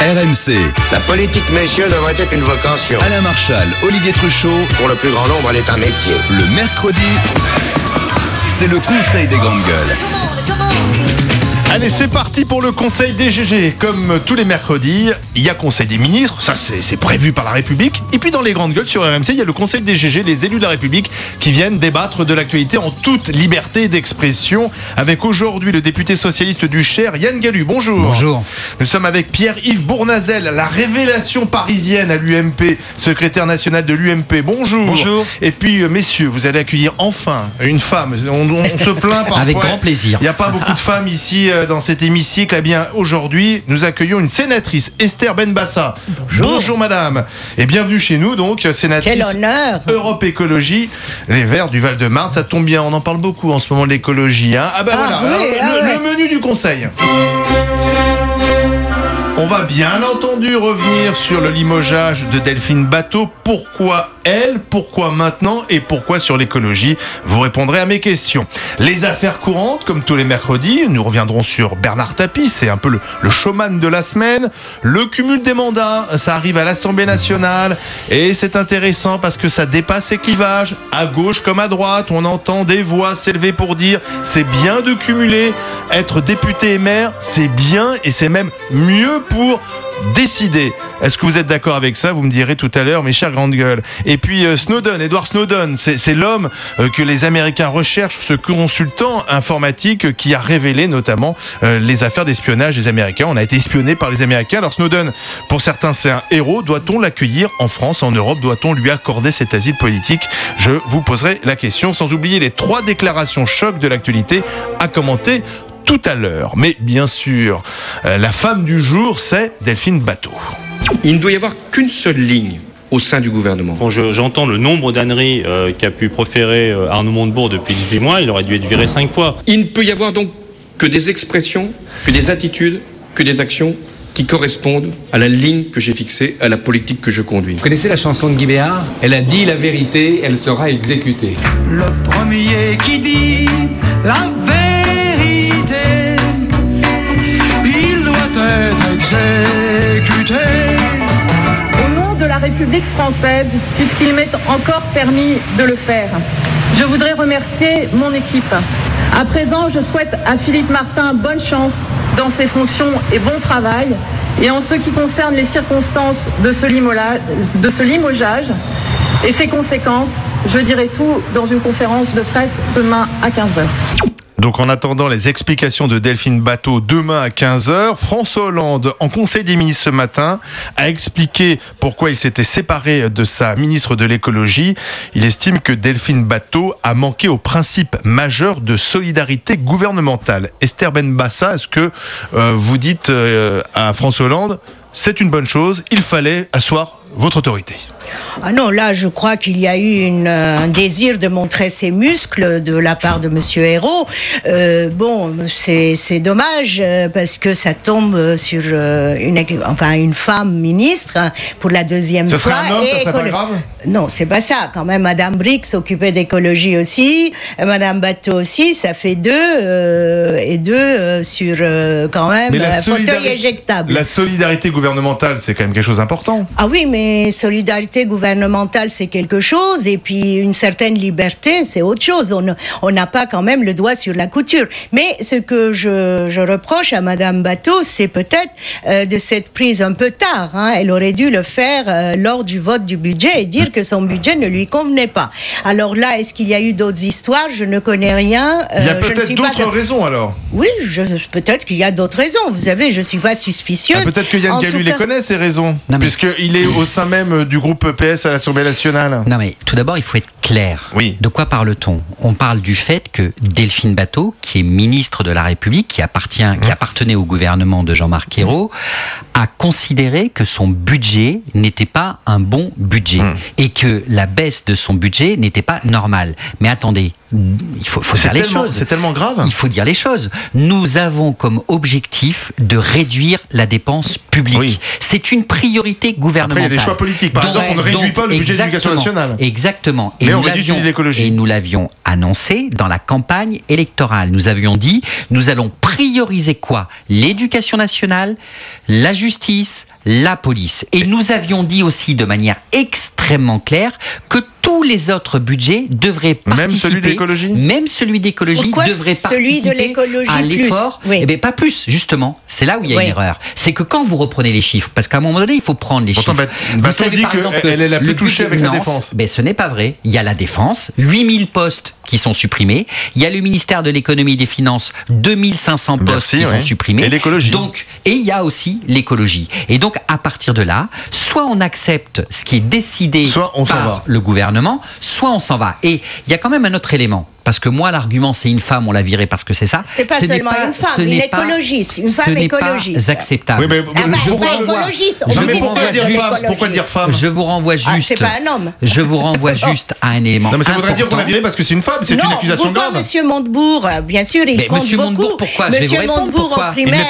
RMC. La politique, messieurs, devrait être une vocation. Alain Marchal, Olivier Truchot. Pour le plus grand nombre, elle est un métier. Le mercredi, c'est le conseil des grandes gueules. Allez, c'est parti pour le conseil des GG. Comme tous les mercredis, il y a conseil des ministres, ça c'est prévu par la République. Et puis dans les grandes gueules sur RMC, il y a le conseil des GG, les élus de la République qui viennent débattre de l'actualité en toute liberté d'expression. Avec aujourd'hui le député socialiste du Cher, Yann Gallu. Bonjour. Bonjour. Nous sommes avec Pierre-Yves Bournazel, la révélation parisienne à l'UMP, secrétaire national de l'UMP. Bonjour. Bonjour. Et puis messieurs, vous allez accueillir enfin une femme. On se plaint parfois. Avec grand plaisir. Il n'y a pas beaucoup de femmes ici dans cet hémicycle. Eh bien, aujourd'hui, nous accueillons une sénatrice, Esther Benbassa. Bonjour madame. Et bienvenue chez nous, donc, sénatrice. Quel honneur. Europe Écologie, les Verts du Val-de-Marne. Ça tombe bien, on en parle beaucoup en ce moment de l'écologie. Hein. Voilà, oui, le menu du conseil. On va bien entendu revenir sur le limogeage de Delphine Batho. Pourquoi elle? Pourquoi maintenant? Et pourquoi sur l'écologie? Vous répondrez à mes questions. Les affaires courantes, comme tous les mercredis, nous reviendrons sur Bernard Tapie, c'est un peu le showman de la semaine. Le cumul des mandats, ça arrive à l'Assemblée nationale et c'est intéressant parce que ça dépasse les clivages. À gauche comme à droite, on entend des voix s'élever pour dire c'est bien de cumuler, être député et maire, c'est bien et c'est même mieux pour décider. Est-ce que vous êtes d'accord avec ça? Vous me direz tout à l'heure, mes chères grandes gueules. Et puis Snowden, Edward Snowden, c'est l'homme que les Américains recherchent, ce consultant informatique qui a révélé notamment les affaires d'espionnage des Américains. On a été espionné par les Américains. Alors Snowden, pour certains, c'est un héros. Doit-on l'accueillir en France, en Europe? Doit-on lui accorder cet asile politique? Je vous poserai la question, sans oublier les 3 déclarations choc de l'actualité à commenter tout à l'heure. Mais bien sûr, la femme du jour, c'est Delphine Batho. Il ne doit y avoir qu'une seule ligne au sein du gouvernement. Quand j'entends le nombre d'âneries qu'a pu proférer Arnaud Montebourg depuis 18 mois, il aurait dû être viré 5 fois. Il ne peut y avoir donc que des expressions, que des attitudes, que des actions qui correspondent à la ligne que j'ai fixée, à la politique que je conduis. Vous connaissez la chanson de Guy Béard? Elle a dit la vérité, elle sera exécutée. Le premier qui dit la vérité, il doit être exécuté. Au nom de la République française, puisqu'il m'est encore permis de le faire, je voudrais remercier mon équipe. À présent, je souhaite à Philippe Martin bonne chance dans ses fonctions et bon travail. Et en ce qui concerne les circonstances de ce limogeage et ses conséquences, je dirai tout dans une conférence de presse demain à 15h. Donc en attendant les explications de Delphine Batho demain à 15h, François Hollande, en Conseil des ministres ce matin, a expliqué pourquoi il s'était séparé de sa ministre de l'écologie. Il estime que Delphine Batho a manqué au principe majeur de solidarité gouvernementale. Esther Benbassa, est-ce que vous dites à François Hollande, c'est une bonne chose, il fallait asseoir votre autorité? Ah non, là, je crois qu'il y a eu un désir de montrer ses muscles de la part de Monsieur Hérault. C'est dommage parce que ça tombe sur une femme ministre pour la deuxième fois. Ce serait un homme, ça serait pas grave? Non, c'est pas ça. Quand même, Madame Brix s'occupait d'écologie aussi, Madame Batho aussi. Ça fait deux sur quand même un fauteuil éjectable. La solidarité gouvernementale, c'est quand même quelque chose d'important. Ah oui, mais solidarité gouvernementale, c'est quelque chose, et puis une certaine liberté, c'est autre chose. On n'a pas quand même le doigt sur la couture. Mais ce que je reproche à Madame Batho, c'est peut-être de cette prise un peu tard. Elle aurait dû le faire lors du vote du budget et dire que son budget ne lui convenait pas. Alors là, est-ce qu'il y a eu d'autres histoires? Je ne connais rien. Il y a peut-être d'autres raisons alors. Oui, peut-être qu'il y a d'autres raisons. Vous savez, je ne suis pas suspicieuse. Peut-être que Yann Gallu les connaît, ces raisons, puisqu'il est au sein même du groupe PS à l'Assemblée nationale. Non mais tout d'abord, il faut être clair. Oui. De quoi parle-t-on? On parle du fait que Delphine Batho, qui est ministre de la République, qui appartenait au gouvernement de Jean-Marc Ayrault, a considéré que son budget n'était pas un bon budget et que la baisse de son budget n'était pas normale. Mais attendez, il faut faire les choses. C'est tellement grave. Il faut dire les choses. Nous avons comme objectif de réduire la dépense publique. Oui. C'est une priorité gouvernementale. Après, il y a des choix politiques. Par exemple, on ne réduit pas le budget de l'éducation nationale. Exactement. Et Et nous l'avions annoncé dans la campagne électorale. Nous avions dit, nous allons prioriser quoi ? L'éducation nationale, la justice, la police. Et nous avions dit aussi de manière extrêmement claire que tous les autres budgets devraient participer. Même celui d'écologie ? Même celui d'écologie devrait participer à l'effort. Oui. Eh bien, pas plus, justement. C'est là où il y a une erreur. C'est que quand vous reprenez les chiffres, parce qu'à un moment donné, il faut prendre les chiffres. Vous savez, par exemple, qu'elle est la plus touchée avec la défense. Ben, ce n'est pas vrai. Il y a la défense, 8000 postes qui sont supprimés. Il y a le ministère de l'économie et des finances, 2500 postes qui sont supprimés. Et l'écologie. Et il y a aussi l'écologie. Et donc, à partir de là, soit on accepte ce qui est décidé par le gouvernement, soit on s'en va. Et il y a quand même un autre élément. Parce que moi, l'argument, c'est une femme, on l'a virée parce que c'est ça. C'est pas seulement une femme, une écologiste, une femme écologiste. Ce n'est pas acceptable. Oui, mais pourquoi dire femme ? Je vous renvoie juste. C'est pas un homme. Je vous renvoie juste à un élément. Non, mais ça voudrait dire qu'on l'a virée parce que c'est une femme, c'est une accusation grave. Monsieur Montebourg, bien sûr, il compte Monsieur beaucoup. Montebourg, pourquoi ? Monsieur Montebourg, au primaire,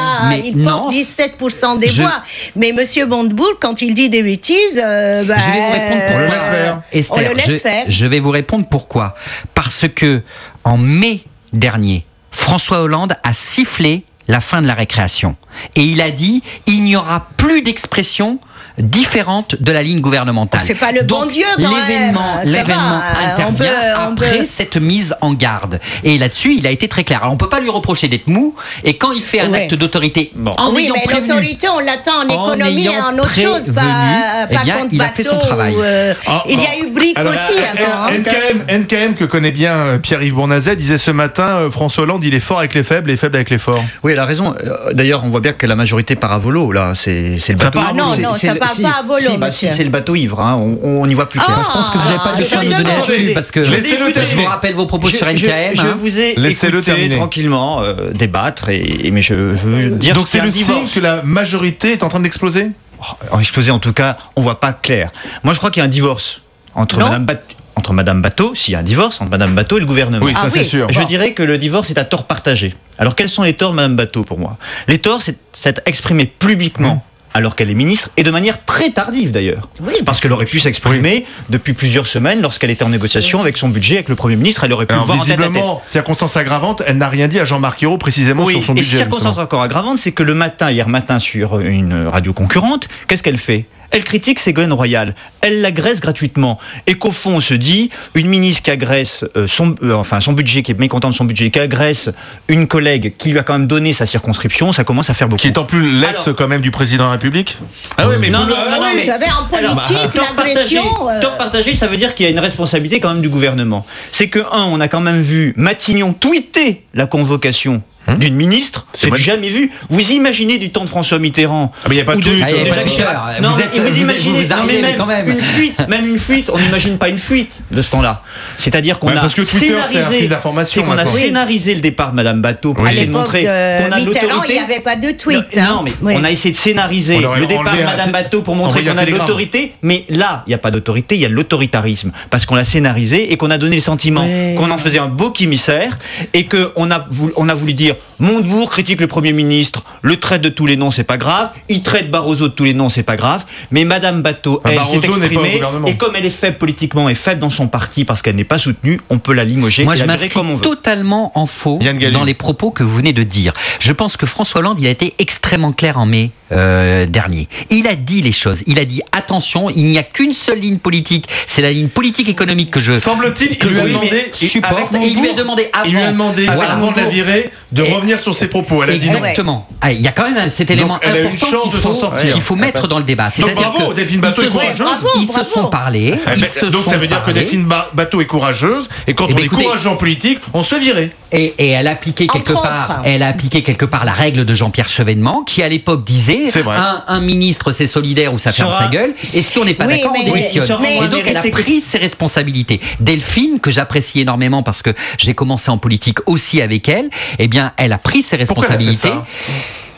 il porte 17% des voix. Mais Monsieur Montebourg, quand il dit des bêtises, je vais vous répondre pourquoi. Esther, on le laisse faire. Je vais vous répondre pourquoi. Parce que en mai dernier, François Hollande a sifflé la fin de la récréation. Et il a dit, il n'y aura plus d'expression différente de la ligne gouvernementale. C'est pas le bon Dieu quand l'événement intervient après cette mise en garde. Et là-dessus, il a été très clair. Alors, on peut pas lui reprocher d'être mou. Et quand il fait un acte d'autorité, mais l'autorité, on l'attend en économie et en autre chose, pas contre il a fait son travail. Il y a eu Brick aussi avant. NKM, que connaît bien Pierre-Yves Bournazet, disait ce matin, François Hollande, il est fort avec les faibles et faible avec les forts. Oui, elle a raison. D'ailleurs, on voit bien que la majorité part à volo. Là, c'est le bateau. Non, ça part pas à volo. C'est le bateau ivre. Hein. On y voit plus clair. Je pense que vous n'avez pas de leçon à nous donner là-dessus, parce que je vous rappelle vos propos sur NKM. Je vous ai écouté tranquillement débattre, mais je veux dire. Donc c'est le signe que la majorité est en train d'exploser. Exploser, en tout cas, on voit pas clair. Moi, je crois qu'il y a un divorce entre Madame Bateau, s'il y a un divorce entre Madame Bateau et le gouvernement. Oui, ça c'est sûr. Je dirais que le divorce est à tort partagé. Alors quels sont les torts de Madame Bateau pour moi ? Les torts, c'est s'être exprimé publiquement alors qu'elle est ministre, et de manière très tardive d'ailleurs. Parce qu'elle aurait pu s'exprimer depuis plusieurs semaines lorsqu'elle était en négociation avec son budget, avec le Premier ministre, elle aurait pu le voir en tête à tête. Visiblement, circonstance aggravante, elle n'a rien dit à Jean-Marc Ayrault précisément sur son budget. Et circonstance encore aggravante, c'est que hier matin, sur une radio concurrente, qu'est-ce qu'elle fait ? Elle critique Ségolène Royal, elle l'agresse gratuitement, et qu'au fond on se dit, une ministre qui agresse son budget, qui est mécontent de son budget, qui agresse une collègue qui lui a quand même donné sa circonscription, ça commence à faire beaucoup. Qui est en plus l'ex quand même du président de la République. Ah oui, mais vous savez, en politique, l'agression. Tort partagé, ça veut dire qu'il y a une responsabilité quand même du gouvernement. C'est que on a quand même vu Matignon tweeter la convocation d'une ministre, c'est jamais vu. Vous imaginez du temps de François Mitterrand mais il n'y a pas de tweet. Vous arrivez quand même. Une fuite, on n'imagine pas une fuite de ce temps-là. C'est-à-dire qu'on a scénarisé le départ de Madame Bateau pour essayer de montrer qu'on a de l'autorité. Il n'y avait pas de tweet. Non, mais on a essayé de scénariser le départ de Madame Bateau pour montrer qu'on a de l'autorité, mais là, il n'y a pas d'autorité, il y a de l'autoritarisme. Parce qu'on l'a scénarisé et qu'on a donné le sentiment qu'on en faisait un bouc émissaire et qu'on a voulu dire Montebourg critique le Premier ministre, le traite de tous les noms, c'est pas grave, il traite Barroso de tous les noms, c'est pas grave, mais Madame Bateau, elle s'est exprimée, et comme elle est faible politiquement et faible dans son parti parce qu'elle n'est pas soutenue, on peut la limoger. Moi, je m'inscris totalement en faux dans les propos que vous venez de dire. Je pense que François Hollande, il a été extrêmement clair en mai dernier. Il a dit les choses. Il a dit attention, il n'y a qu'une seule ligne politique, c'est la ligne politique économique que je semble-t-il, il lui a demandé supporte, et il lui a demandé avant de la virer de revenir sur ses propos. Elle a dit exactement. Il y a quand même cet élément important qu'il faut mettre dans le débat. Donc bravo, Delphine Bateau est courageuse. Ils se sont parlé. Donc ça veut dire que Delphine Bateau est courageuse, et quand on est courageux en politique, on se fait virer. Et elle a appliqué quelque part la règle de Jean-Pierre Chevènement, qui à l'époque disait un ministre c'est solidaire ou ça ferme sa gueule, et si on n'est pas d'accord, on démissionne. Et donc elle a pris ses responsabilités. Delphine, que j'apprécie énormément parce que j'ai commencé en politique aussi avec elle, eh bien elle a pris ses responsabilités.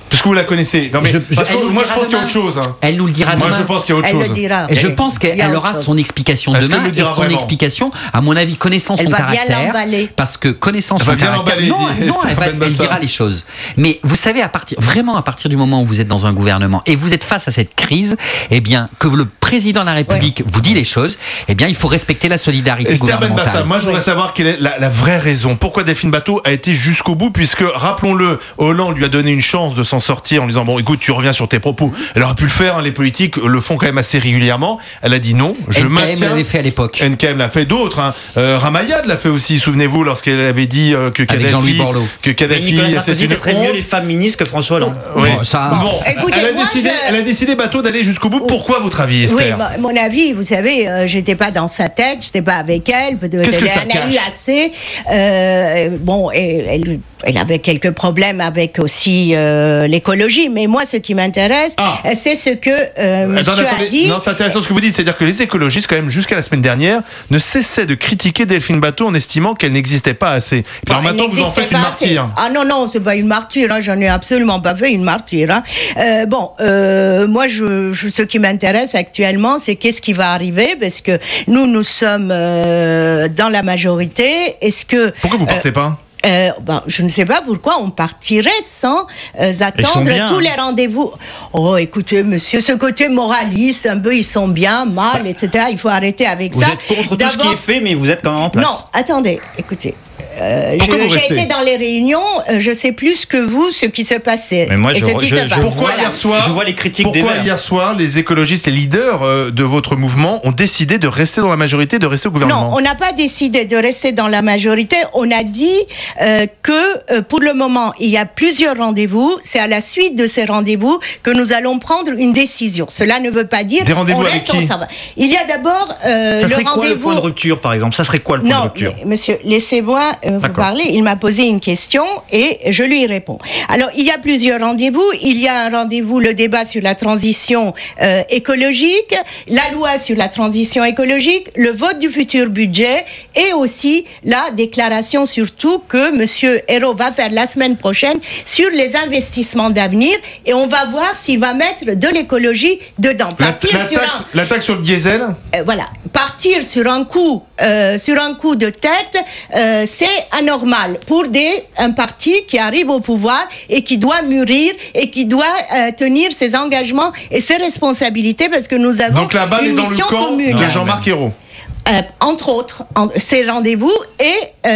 Parce que vous la connaissez. Non, mais moi, je pense qu'il y a autre chose. Hein. Elle nous le dira demain. Moi, je pense qu'il y a autre chose. Elle le dira. Et je pense qu'elle aura son explication demain. Et son explication, à mon avis, connaissant son caractère. Parce que connaissant son caractère. Non, elle dira les choses. Mais vous savez, à partir du moment où vous êtes dans un gouvernement et vous êtes face à cette crise, eh bien, que le président de la République vous dit les choses, eh bien, il faut respecter la solidarité gouvernementale. Moi, je voudrais savoir quelle est la vraie raison. Pourquoi Delphine Batho a été jusqu'au bout, puisque, rappelons-le, Hollande lui a donné une chance de s'en sortir en lui disant bon, écoute, tu reviens sur tes propos. Elle aurait pu le faire, hein, les politiques le font quand même assez régulièrement. Elle a dit non, je maintiens. NKM l'avait fait à l'époque. NKM l'a fait, d'autres. Hein. Ramayad l'a fait aussi, souvenez-vous, lorsqu'elle avait dit que Kadhafi, Nicolas Sarkozy était très mieux les femmes ministres que François Hollande. Oui. Écoutez, elle a décidé Batho d'aller jusqu'au bout. Pourquoi, votre avis, Esther? Oui, mon avis, vous savez, j'étais pas dans sa tête, j'étais pas avec elle. Qu'est-ce que ça cache? Assez. Elle avait quelques problèmes avec aussi l'écologie, mais moi, ce qui m'intéresse, c'est ce que monsieur a dit. Non, c'est intéressant ce que vous dites, c'est-à-dire que les écologistes, quand même, jusqu'à la semaine dernière, ne cessaient de critiquer Delphine Batho en estimant qu'elle n'existait pas assez. Puis alors maintenant, vous en faites une martyre. Ah non, c'est pas une martyre, hein, j'en ai absolument pas fait une martyre. Hein. Moi, ce qui m'intéresse actuellement, c'est qu'est-ce qui va arriver, parce que nous sommes dans la majorité. Est-ce que pourquoi vous partez pas? Je ne sais pas pourquoi on partirait sans attendre tous les rendez-vous. Oh, écoutez, monsieur, ce côté moraliste, un peu, ils sont bien, mal, etc. Il faut arrêter avec ça. Vous êtes contre tout ce qui est fait, mais vous êtes quand même en place. Non, attendez, écoutez. J'ai été dans les réunions, je sais plus que vous ce qui se passait. Mais moi, pourquoi hier soir, je vois les critiques des Verts. Hier soir, les écologistes, les leaders de votre mouvement ont décidé de rester dans la majorité, de rester au gouvernement? Non, on n'a pas décidé de rester dans la majorité. On a dit que pour le moment, il y a plusieurs rendez-vous. C'est à la suite de ces rendez-vous que nous allons prendre une décision. Cela ne veut pas dire des rendez-vous avec qui? Il y a d'abord le rendez-vous. Quoi le point de rupture, par exemple? Ça serait quoi le point de rupture? Monsieur, laissez-moi vous parler. Il m'a posé une question et je lui réponds. Alors, il y a plusieurs rendez-vous. Il y a un rendez-vous, le débat sur la transition écologique, la loi sur la transition écologique, le vote du futur budget et aussi la déclaration surtout que Monsieur Ayrault va faire la semaine prochaine sur les investissements d'avenir et on va voir s'il va mettre de l'écologie dedans. La taxe sur le diesel. Voilà. Partir sur un coup de tête, c'est anormal pour un parti qui arrive au pouvoir et qui doit mûrir et qui doit tenir ses engagements et ses responsabilités parce que nous avons une mission commune. De Jean-Marc Ayrault. Entre autres, ces rendez-vous et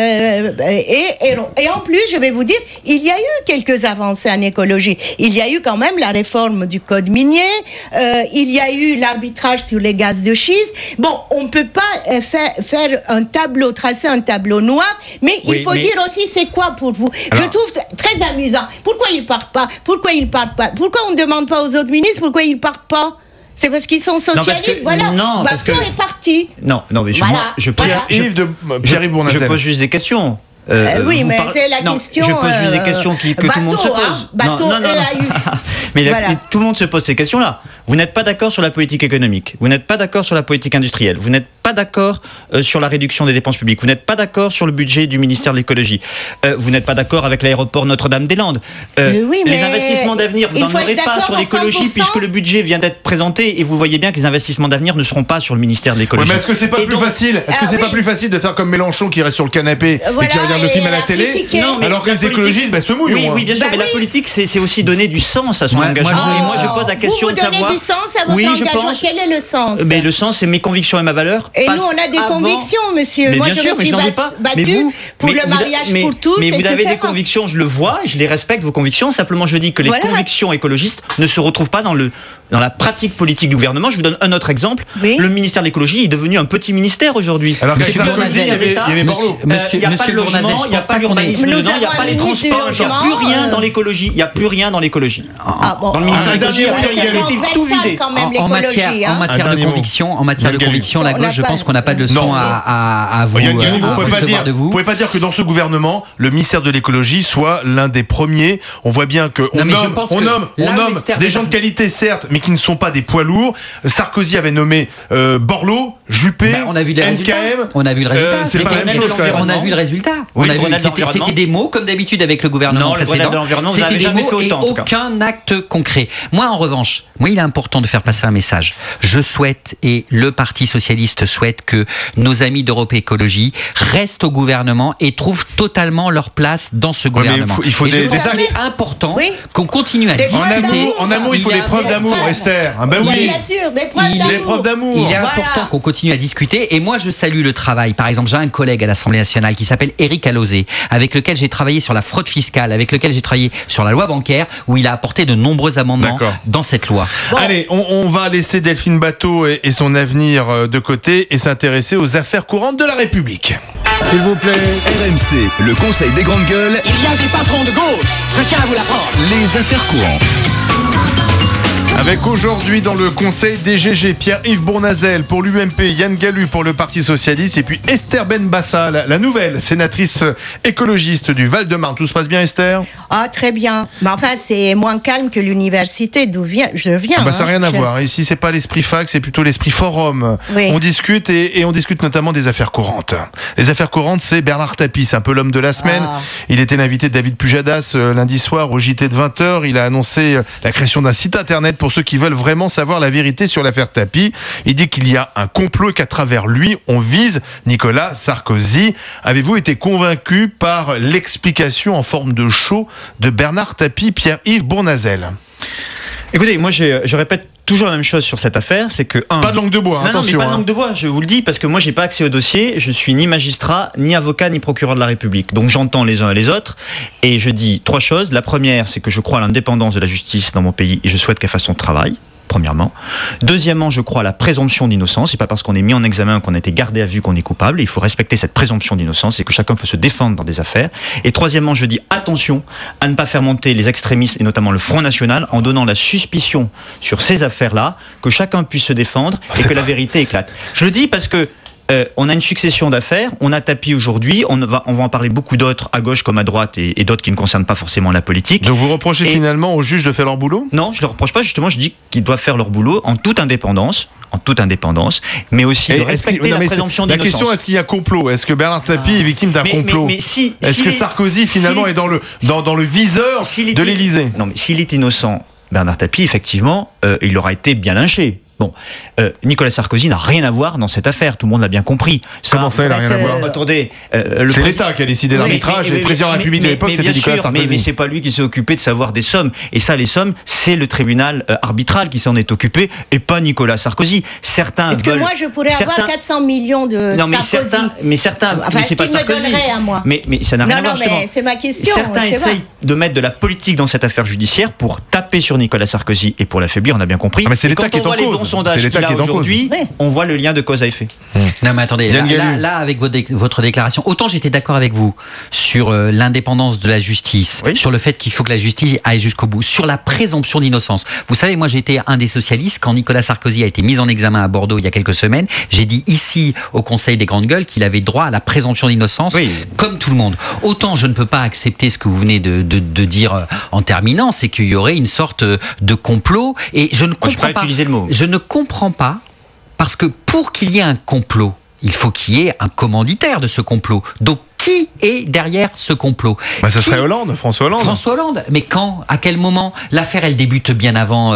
en plus, je vais vous dire, il y a eu quelques avancées en écologie. Il y a eu quand même la réforme du code minier, il y a eu l'arbitrage sur les gaz de schiste. Bon, on peut pas faire tracer un tableau noir, mais il faut dire aussi c'est quoi pour vous. Alors, je trouve très amusant. Pourquoi ils partent pas? Pourquoi on ne demande pas aux autres ministres pourquoi ils partent pas? C'est parce qu'ils sont socialistes, voilà. Non, Batho est parti. Non, mais je pose juste des questions. Oui, mais c'est la question. Je pose juste des questions que tout le monde se pose. Batho mais tout le monde se pose ces questions-là. Vous n'êtes pas d'accord sur la politique économique. Vous n'êtes pas d'accord sur la politique industrielle. Vous n'êtes pas d'accord sur la réduction des dépenses publiques. Vous n'êtes pas d'accord sur le budget du ministère de l'écologie. Vous n'êtes pas d'accord avec l'aéroport Notre-Dame-des-Landes. Les investissements d'avenir, vous n'en aurez pas sur l'écologie puisque le budget vient d'être présenté et vous voyez bien que les investissements d'avenir ne seront pas sur le ministère de l'écologie. Ouais, mais est-ce que c'est pas facile? Est-ce que c'est pas plus facile de faire comme Mélenchon qui reste sur le canapé et qui regarde le film à la télé, alors que les écologistes se mouillent? Oui, bien sûr, mais la politique, c'est aussi donner du sens à son engagement. Et moi, je pose la question de savoir. Vous donnez du sens à votre engagement. Quel est le sens? Mais le sens, c'est mes convictions et ma valeur. Et nous, on a des convictions, monsieur. Moi, je me suis battue pour le mariage pour tous. Mais vous avez des convictions, je le vois, je les respecte, vos convictions. Simplement, je dis que les convictions écologistes ne se retrouvent pas dans la pratique politique du gouvernement. Je vous donne un autre exemple. Le ministère de l'écologie est devenu un petit ministère aujourd'hui. Alors que il y avait Borloo. Il n'y a pas de logement, il n'y a pas l'urbanisme dedans, il n'y a pas les transports, il n'y a plus rien dans l'écologie. Il n'y a plus rien dans l'écologie. Dans le ministère de l'écologie, il y a tout vidé. En matière de conviction, la gauche je pense qu'on n'a pas de leçon à vous recevoir de vous. Vous pouvez pas dire que dans ce gouvernement, le ministère de l'écologie soit l'un des premiers. On voit bien que on nomme des gens de qualité, certes, mais qui ne sont pas des poids lourds. Sarkozy avait nommé Borloo, Juppé, on a vu les résultats. On a vu le résultat. C'est pas la même chose. On a vu le résultat. C'était des mots, comme d'habitude avec le gouvernement précédent. C'était des mots et aucun acte concret. Moi, en revanche, il est important de faire passer un message. Je souhaite, et le Parti socialiste souhaite, que nos amis d'Europe Écologie restent au gouvernement et trouvent totalement leur place dans ce gouvernement. Il faut des actes. C'est important qu'on continue à discuter. En amour, il faut des preuves d'amour, Esther. Bien sûr, des preuves d'amour. Il est important qu'on continue à discuter. Et moi, je salue le travail. Par exemple, j'ai un collègue à l'Assemblée nationale qui s'appelle Éric Alauzet, avec lequel j'ai travaillé sur la fraude fiscale, avec lequel j'ai travaillé sur la loi bancaire, où il a apporté de nombreux amendements dans cette loi. Allez, on va laisser Delphine Batho et son avenir de côté et s'intéresser aux affaires courantes de la République. S'il vous plaît. RMC, le conseil des grandes gueules. Il y a des patrons de gauche, je tiens à vous l'apprendre. Les affaires courantes. Avec aujourd'hui dans le conseil DGG, Pierre-Yves Bournazel pour l'UMP, Yann Gallu pour le Parti Socialiste et puis Esther Benbassa, la nouvelle sénatrice écologiste du Val-de-Marne. Tout se passe bien, Esther ? Ah, très bien. Mais enfin, c'est moins calme que l'université d'où je viens. Ça n'a rien à voir. Ici, c'est pas l'esprit fac, c'est plutôt l'esprit forum. Oui. On discute et on discute notamment des affaires courantes. Les affaires courantes, c'est Bernard Tapie, c'est un peu l'homme de la semaine. Il était l'invité de David Pujadas lundi soir au JT de 20h. Il a annoncé la création d'un site internet pour ceux qui veulent vraiment savoir la vérité sur l'affaire Tapie. Il dit qu'il y a un complot et qu'à travers lui, on vise Nicolas Sarkozy. Avez-vous été convaincu par l'explication en forme de show de Bernard Tapie, Pierre-Yves Bournazel ? Écoutez, moi je répète toujours la même chose sur cette affaire, c'est que pas de langue de bois, attention. Non, mais pas de langue de bois, je vous le dis, parce que moi j'ai pas accès au dossier, je suis ni magistrat, ni avocat, ni procureur de la République. Donc j'entends les uns et les autres, et je dis 3 choses. La première, c'est que je crois à l'indépendance de la justice dans mon pays, et je souhaite qu'elle fasse son travail. Premièrement. Deuxièmement, je crois à la présomption d'innocence. C'est pas parce qu'on est mis en examen, qu'on a été gardé à vue qu'on est coupable. Il faut respecter cette présomption d'innocence et que chacun peut se défendre dans des affaires. Et troisièmement, je dis attention à ne pas faire monter les extrémistes et notamment le Front National en donnant la suspicion sur ces affaires-là, que chacun puisse se défendre et que la vérité éclate. Je le dis parce que on a une succession d'affaires, on a Tapie aujourd'hui, on va en parler beaucoup d'autres à gauche comme à droite et d'autres qui ne concernent pas forcément la politique. Donc vous reprochez finalement aux juges de faire leur boulot ? Non, je ne leur reproche pas, justement, je dis qu'ils doivent faire leur boulot en toute indépendance, mais aussi de respecter la présomption d'innocence. La question, est-ce qu'il y a complot ? Est-ce que Bernard Tapie est victime d'un complot ? Est-ce que Sarkozy finalement est dans le viseur de l'Élysée ? Non, mais s'il est innocent, Bernard Tapie, effectivement, il aura été bien lynché. Bon, Nicolas Sarkozy n'a rien à voir dans cette affaire, tout le monde l'a bien compris. Comment ça, il n'a rien à voir ? Attendez, c'est l'État qui a décidé l'arbitrage et le président de la République de l'époque, c'était Nicolas Sarkozy. Mais c'est pas lui qui s'est occupé de savoir des sommes. Et ça, les sommes, c'est le tribunal arbitral qui s'en est occupé et pas Nicolas Sarkozy. Certains Est-ce que moi, je pourrais avoir 400 millions de Sarkozy ? Mais certains, enfin, c'est pas Sarkozy. Me donnerait à moi. Mais ça n'a rien à voir. Non, mais c'est ma question. Certains essayent de mettre de la politique dans cette affaire judiciaire pour taper sur Nicolas Sarkozy et pour l'affaiblir, on a bien compris. Mais c'est l'État qui est en cause. Sondage qu'il a aujourd'hui, on voit le lien de cause à effet. Non mais attendez, là avec votre déclaration, autant j'étais d'accord avec vous sur l'indépendance de la justice, sur le fait qu'il faut que la justice aille jusqu'au bout, sur la présomption d'innocence. Vous savez, moi j'ai été un des socialistes quand Nicolas Sarkozy a été mis en examen à Bordeaux il y a quelques semaines. J'ai dit ici au Conseil des grandes gueules qu'il avait droit à la présomption d'innocence, comme tout le monde. Autant je ne peux pas accepter ce que vous venez de dire en terminant, c'est qu'il y aurait une sorte de complot et je ne comprends pas. Je ne comprends pas, parce que pour qu'il y ait un complot, il faut qu'il y ait un commanditaire de ce complot. Donc, qui est derrière ce complot ? Ça serait Hollande, François Hollande. François Hollande. Mais quand ? À quel moment ? L'affaire, elle débute bien avant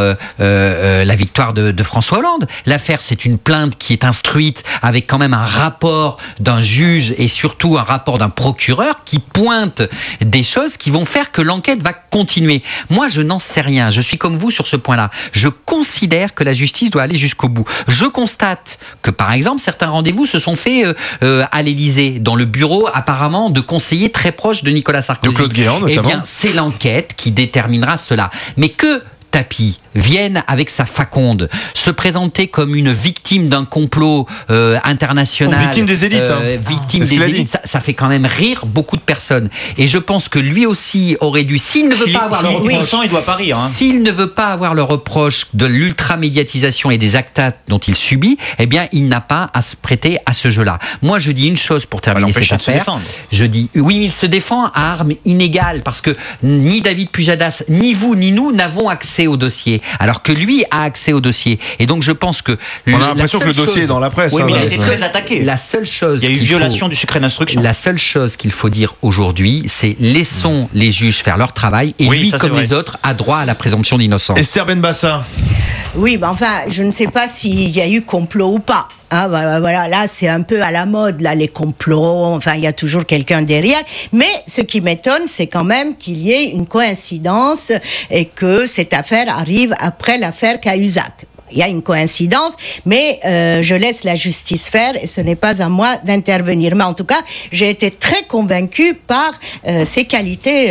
la victoire de François Hollande. L'affaire, c'est une plainte qui est instruite avec quand même un rapport d'un juge et surtout un rapport d'un procureur qui pointe des choses qui vont faire que l'enquête va continuer. Moi, je n'en sais rien. Je suis comme vous sur ce point-là. Je considère que la justice doit aller jusqu'au bout. Je constate que, par exemple, certains rendez-vous se sont faits à l'Élysée, dans le bureau apparemment de conseillers très proches de Nicolas Sarkozy. De Claude Guéant, notamment. Eh bien, c'est l'enquête qui déterminera cela. Mais que Tapie vienne avec sa faconde se présenter comme une victime d'un complot international, victime des élites, victime des élites, ça fait quand même rire beaucoup de personnes. Et je pense que lui aussi aurait dû, s'il ne veut pas avoir le reproche, il doit pas rire. S'il ne veut pas avoir le reproche de l'ultra-médiatisation et des actes dont il subit, eh bien, il n'a pas à se prêter à ce jeu-là. Moi, je dis une chose pour terminer cette affaire. Je dis, oui, mais il se défend à armes inégales parce que ni David Pujadas, ni vous, ni nous n'avons accès au dossier, alors que lui a accès au dossier. Et donc, je pense que on a l'impression que le dossier est dans la presse. Oui, mais il a été très attaqué. La seule chose, il y a eu violation du secret d'instruction. La seule chose qu'il faut dire aujourd'hui, c'est laissons les juges faire leur travail et lui, comme les autres, a droit à la présomption d'innocence. Esther Benbassa. Oui, ben enfin, je ne sais pas s'il y a eu complot ou pas. Hein, voilà, là, c'est un peu à la mode, là, les complots. Enfin, il y a toujours quelqu'un derrière. Mais ce qui m'étonne, c'est quand même qu'il y ait une coïncidence et que cette affaire arrive après l'affaire Cahuzac. Il y a une coïncidence, mais je laisse la justice faire et ce n'est pas à moi d'intervenir. Mais en tout cas, j'ai été très convaincue par ses qualités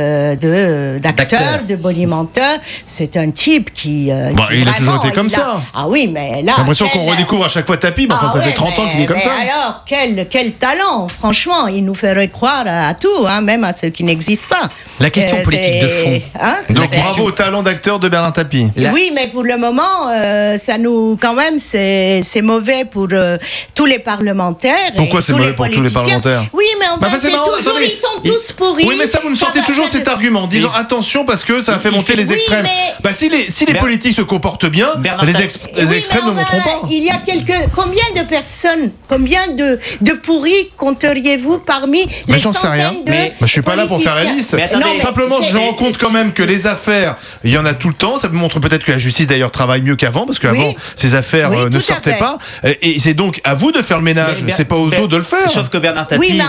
d'acteur, de bonimenteur. C'est un type qui il a toujours été comme ça. Ah oui, mais là... J'ai l'impression qu'on redécouvre à chaque fois Tapie, mais ça fait 30 ans qu'il est comme ça. Alors, quel talent, franchement. Il nous ferait croire à tout, hein, même à ce qui n'existe pas. La question politique de fond. Hein, donc bravo au talent d'acteur de Bernard Tapie. Oui, mais pour le moment... ça nous, quand même, c'est mauvais pour tous les parlementaires. Pourquoi c'est mauvais pour tous les parlementaires? Oui, mais enfin, c'est toujours, ils sont tous pourris. Oui, mais ça, vous nous sortez toujours cet argument, disant attention parce que ça a fait monter les extrêmes. Mais... si les politiques se comportent bien, les extrêmes ne monteront pas. Il y a combien de personnes, combien de pourris compteriez-vous parmi les centaines de je suis pas là pour faire la liste. Simplement, je rends compte quand même que les affaires, il y en a tout le temps. Ça me montre peut-être que la justice d'ailleurs travaille mieux qu'avant, parce qu'avant ces affaires ne sortaient pas. Et c'est donc à vous de faire le ménage. C'est pas aux autres de le faire. Sauf que Bernard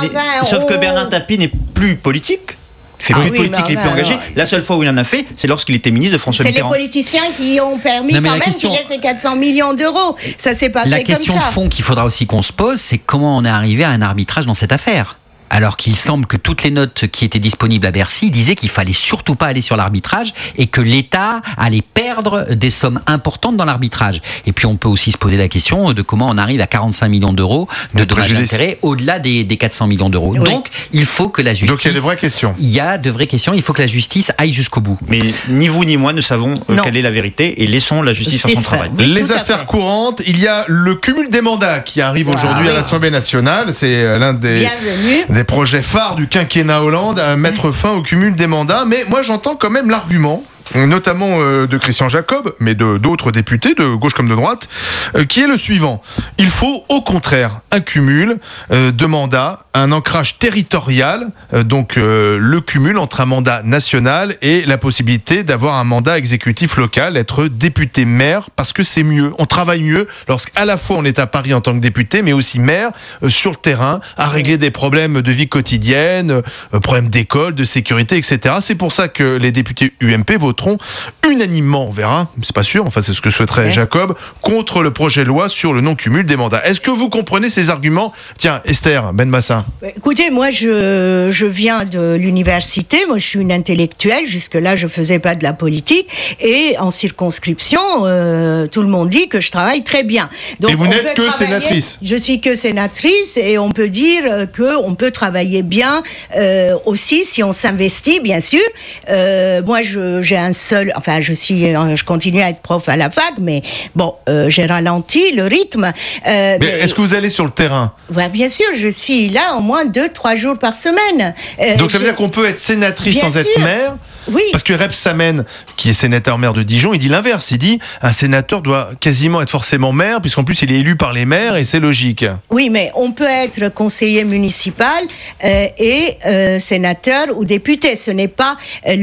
Tapie n'est plus politique. Il fait plus de politique, il est plus engagé. La seule fois où il en a fait, c'est lorsqu'il était ministre de François Mitterrand. C'est les politiciens qui ont permis quand même qu'il ait ces 400 millions d'euros. Ça s'est pas fait comme ça. La question de fond qu'il faudra aussi qu'on se pose, c'est comment on est arrivé à un arbitrage dans cette affaire. Alors qu'il semble que toutes les notes qui étaient disponibles à Bercy disaient qu'il fallait surtout pas aller sur l'arbitrage et que l'État allait perdre des sommes importantes dans l'arbitrage. Et puis on peut aussi se poser la question de comment on arrive à 45 millions d'euros de dommages et intérêts au-delà des 400 millions d'euros. Oui. Donc il faut que la justice... Donc il y a de vraies questions. Il y a de vraies questions, il faut que la justice aille jusqu'au bout. Mais ni vous ni moi ne savons quelle est la vérité et laissons la justice faire son travail. Oui, les affaires courantes, il y a le cumul des mandats qui arrive aujourd'hui à l'Assemblée nationale. C'est l'un des projets phares du quinquennat Hollande à mettre fin au cumul des mandats. Mais moi, j'entends quand même l'argument, notamment de Christian Jacob, mais d'autres députés, de gauche comme de droite, qui est le suivant. Il faut au contraire un cumul de mandats, un ancrage territorial, donc le cumul entre un mandat national et la possibilité d'avoir un mandat exécutif local, être député maire, parce que c'est mieux. On travaille mieux lorsqu'à la fois on est à Paris en tant que député, mais aussi maire sur le terrain, à régler des problèmes de vie quotidienne, problèmes d'école, de sécurité, etc. C'est pour ça que les députés UMP voteront unanimement, on verra, c'est pas sûr, enfin c'est ce que souhaiterait Jacob, contre le projet de loi sur le non-cumul des mandats. Est-ce que vous comprenez ces arguments? Tiens, Esther Benbassa. Écoutez, moi je viens de l'université, moi je suis une intellectuelle, jusque-là je faisais pas de la politique, et en circonscription, tout le monde dit que je travaille très bien. Donc, et vous n'êtes que sénatrice? Je suis que sénatrice, et on peut dire qu'on peut travailler bien aussi si on s'investit, bien sûr. Moi j'ai un seul, enfin je continue à être prof à la fac, mais bon, j'ai ralenti le rythme. Mais est-ce que vous allez sur le terrain? Ouais, bien sûr, je suis là au moins 2-3 jours par semaine. Donc ça veut dire qu'on peut être sénatrice sans être maire? Oui. Parce que Reb Samen, qui est sénateur maire de Dijon, il dit l'inverse. Il dit un sénateur doit quasiment être forcément maire, puisqu'en plus il est élu par les maires et c'est logique. Oui, mais on peut être conseiller municipal et sénateur ou député. Ce n'est pas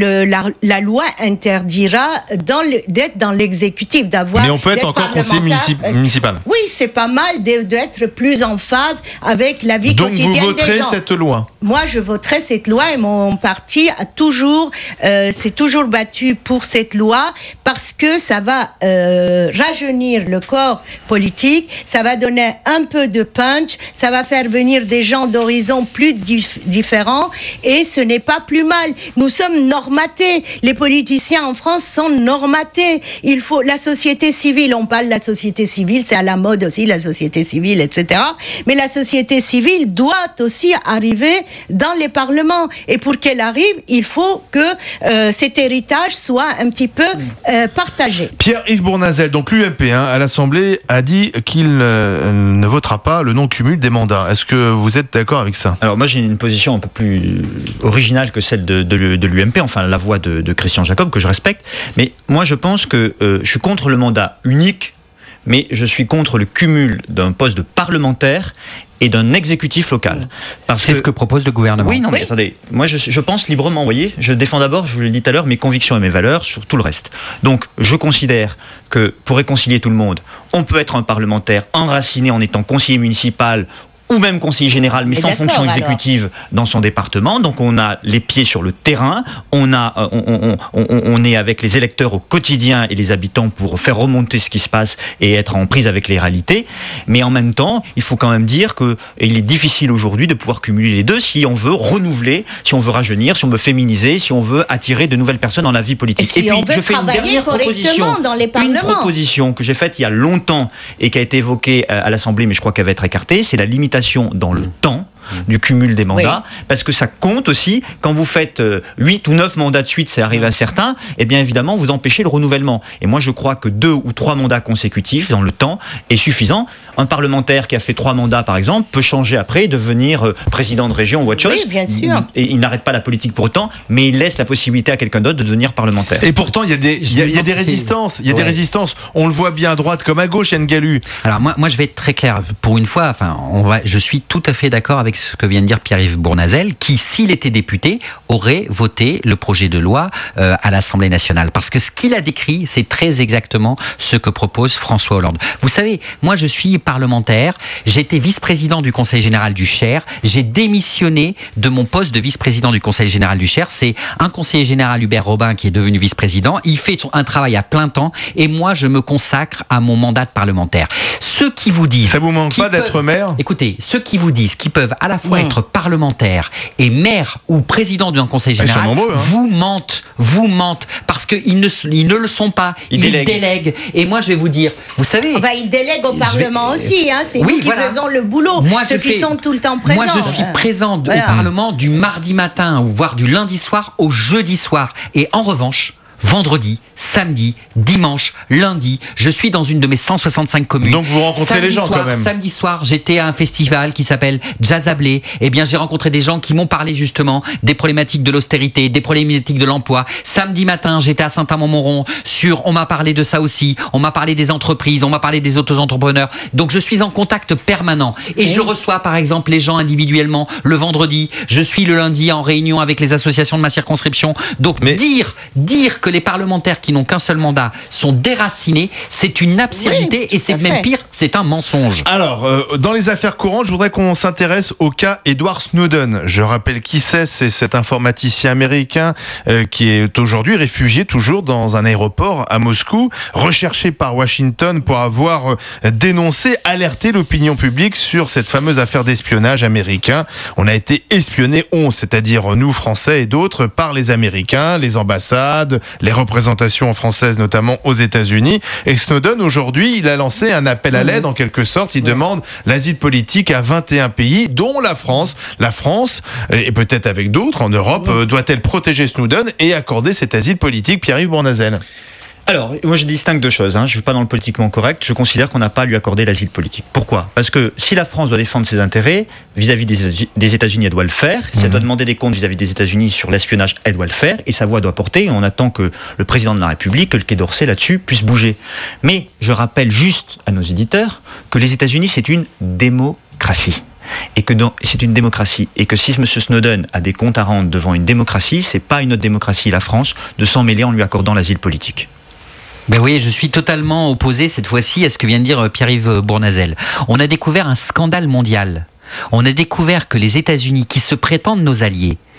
la loi interdira d'être dans l'exécutif, d'avoir. Mais on peut être encore conseiller municipal. Oui, c'est pas mal d'être plus en phase avec la vie quotidienne des gens. Donc vous voterez cette loi? Moi, je voterai cette loi et mon parti a toujours s'est toujours battu pour cette loi parce que ça va rajeunir le corps politique, ça va donner un peu de punch, ça va faire venir des gens d'horizons plus différents et ce n'est pas plus mal. Nous sommes normatés. Les politiciens en France sont normatés. Il faut la société civile. On parle de la société civile, c'est à la mode aussi la société civile, etc. Mais la société civile doit aussi arriver dans les parlements. Et pour qu'elle arrive, il faut que cet héritage soit un petit peu partagé. Pierre-Yves Bournazel, donc l'UMP à l'Assemblée a dit qu'il ne votera pas le non-cumul des mandats. Est-ce que vous êtes d'accord avec ça ? Alors moi j'ai une position un peu plus originale que celle de l'UMP, enfin la voix de Christian Jacob que je respecte, mais moi je pense que je suis contre le mandat unique, mais je suis contre le cumul d'un poste de parlementaire et d'un exécutif local. C'est ce que propose le gouvernement. Oui, non, mais attendez, moi je pense librement, vous voyez, je défends d'abord, je vous l'ai dit tout à l'heure, mes convictions et mes valeurs sur tout le reste. Donc, je considère que pour réconcilier tout le monde, on peut être un parlementaire enraciné en étant conseiller municipal ou même conseiller général, mais sans fonction exécutive dans son département. Donc on a les pieds sur le terrain, on est avec les électeurs au quotidien et les habitants pour faire remonter ce qui se passe et être en prise avec les réalités. Mais en même temps, il faut quand même dire qu'il est difficile aujourd'hui de pouvoir cumuler les deux si on veut renouveler, si on veut rajeunir, si on veut féminiser, si on veut attirer de nouvelles personnes dans la vie politique. Et puis je fais une dernière proposition, dans les parlements. Une proposition que j'ai faite il y a longtemps et qui a été évoquée à l'Assemblée, mais je crois qu'elle va être écartée, c'est la limitation dans le temps du cumul des mandats, parce que ça compte aussi, quand vous faites 8 ou 9 mandats de suite, c'est arrivé à certains, et bien évidemment vous empêchez le renouvellement. Et moi je crois que 2 ou 3 mandats consécutifs dans le temps est suffisant. Un parlementaire qui a fait 3 mandats par exemple peut changer après, devenir président de région ou autre chose. Oui, bien sûr. Et il n'arrête pas la politique pour autant, mais il laisse la possibilité à quelqu'un d'autre de devenir parlementaire. Et pourtant il y a des résistances, des résistances. On le voit bien à droite comme à gauche, Yann Gallu. Alors moi je vais être très clair. Pour une fois, je suis tout à fait d'accord avec ce que vient de dire Pierre-Yves Bournazel, qui, s'il était député, aurait voté le projet de loi à l'Assemblée nationale. Parce que ce qu'il a décrit, c'est très exactement ce que propose François Hollande. Vous savez, moi je suis parlementaire, j'ai été vice-président du Conseil général du Cher, j'ai démissionné de mon poste de vice-président du Conseil général du Cher. C'est un conseiller général, Hubert Robin, qui est devenu vice-président. Il fait un travail à plein temps et moi je me consacre à mon mandat de parlementaire. Ceux qui vous disent... Ça vous manque pas d'être maire ? Écoutez, ceux qui vous disent qu'ils peuvent à la fois être parlementaire et maire ou président d'un conseil général, vous mentent parce qu'ils ne le sont pas. Ils délèguent. Et moi, je vais vous dire, vous savez... ils délèguent au Parlement aussi, c'est nous qui faisons le boulot, ceux qui sont tout le temps présents. Moi, je suis présent au Parlement du mardi matin, voire du lundi soir au jeudi soir. Et en revanche... vendredi, samedi, dimanche, lundi, je suis dans une de mes 165 communes. Donc vous rencontrez les gens quand même. Samedi soir, j'étais à un festival qui s'appelle Jazzablé. Eh bien, j'ai rencontré des gens qui m'ont parlé justement des problématiques de l'austérité, des problématiques de l'emploi. Samedi matin, j'étais à Saint-Amand-Montron on m'a parlé de ça aussi. On m'a parlé des entreprises, on m'a parlé des auto-entrepreneurs. Donc je suis en contact permanent. Et je reçois par exemple les gens individuellement le vendredi. Je suis le lundi en réunion avec les associations de ma circonscription. Donc dire que les parlementaires qui n'ont qu'un seul mandat sont déracinés, c'est une absurdité et c'est même pire, c'est un mensonge. Alors, dans les affaires courantes, je voudrais qu'on s'intéresse au cas Edward Snowden. Je rappelle qui c'est cet informaticien américain qui est aujourd'hui réfugié toujours dans un aéroport à Moscou, recherché par Washington pour avoir dénoncé, alerté l'opinion publique sur cette fameuse affaire d'espionnage américain. On a été espionnés, c'est-à-dire nous Français et d'autres, par les Américains, les ambassades, les représentations françaises, notamment aux États-Unis. Et Snowden, aujourd'hui, il a lancé un appel à l'aide, en quelque sorte. Il demande l'asile politique à 21 pays, dont la France. La France, et peut-être avec d'autres en Europe, doit-elle protéger Snowden et accorder cet asile politique ? Pierre-Yves Bournazel. Alors, moi je distingue deux choses. Je ne suis pas dans le politiquement correct. Je considère qu'on n'a pas à lui accorder l'asile politique. Pourquoi ? Parce que si la France doit défendre ses intérêts vis-à-vis des États-Unis, elle doit le faire. Si elle doit demander des comptes vis-à-vis des États-Unis sur l'espionnage, elle doit le faire. Et sa voix doit porter. Et on attend que le président de la République, que le Quai d'Orsay là-dessus, puisse bouger. Mais je rappelle juste à nos éditeurs que les États-Unis, c'est une démocratie. Et que c'est une démocratie. Et que si M. Snowden a des comptes à rendre devant une démocratie, c'est pas une autre démocratie, la France, de s'en mêler en lui accordant l'asile politique. Ben oui, je suis totalement opposé cette fois-ci à ce que vient de dire Pierre-Yves Bournazel. On a découvert un scandale mondial. On a découvert que les États-Unis, qui se prétendent nos alliés,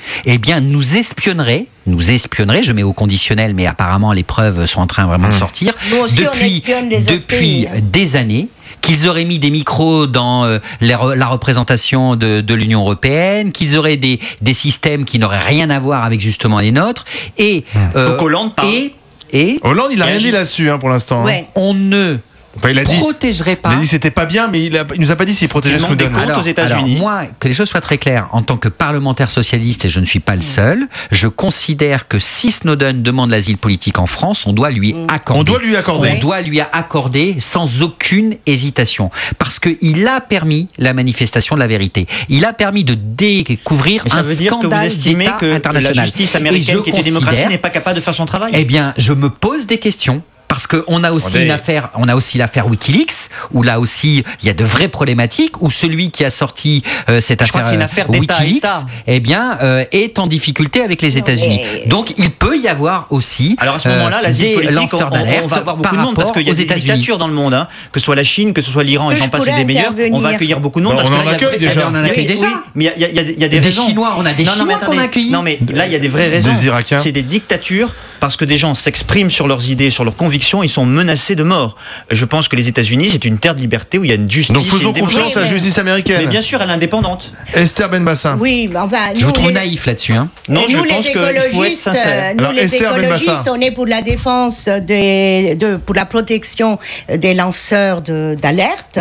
eh bien, nous espionnerait, je mets au conditionnel, mais apparemment les preuves sont en train vraiment de sortir, Nous aussi, on espionne les autres pays. des années, qu'ils auraient mis des micros dans la représentation de l'Union européenne, qu'ils auraient des systèmes qui n'auraient rien à voir avec justement les nôtres, et Hollande parle. Hollande, il n'a rien dit là-dessus pour l'instant. Ouais. On ne il a dit, protégerait pas. Il a dit que c'était pas bien, mais il nous a pas dit s'il protégeait Snowden. Alors, moi, que les choses soient très claires, en tant que parlementaire socialiste, et je ne suis pas le seul, je considère que si Snowden demande l'asile politique en France, on doit lui accorder. On doit lui accorder. On doit lui accorder sans aucune hésitation. Parce qu'il a permis la manifestation de la vérité. Il a permis de découvrir un veut dire que vous scandale estimez d'État que international. la justice américaine, qui est une démocratie, n'est pas capable de faire son travail? Eh bien, je me pose des questions. Parce qu'on a aussi l'affaire WikiLeaks, où là aussi il y a de vraies problématiques, où celui qui a sorti cette affaire WikiLeaks, eh bien, est en difficulté avec les États-Unis. Donc il peut y avoir aussi alors à ce moment-là, l'asile politique, on va avoir beaucoup de monde parce qu'il y a des dictatures dans le monde, que ce soit la Chine, que ce soit l'Iran, et j'en passe des meilleurs. On va accueillir beaucoup de monde parce on en accueille déjà. On en accueille déjà. Mais il y a des raisons. Chinois, on a des Chinois qu'on a accueillis. Non mais là il y a des vraies raisons. Des Irakiens. C'est des dictatures parce que des gens s'expriment sur leurs idées, sur leurs convictions. Ils sont menacés de mort. Je pense que les États-Unis, c'est une terre de liberté où il y a une justice. Donc faisons confiance à la justice américaine. Mais bien sûr, elle est indépendante. Esther Benbassa. Oui, enfin, je vous trouve naïf là-dessus. Non, nous, je pense qu'il faut être sincère. Nous, les écologistes, on est pour la défense pour la protection des lanceurs d'alerte.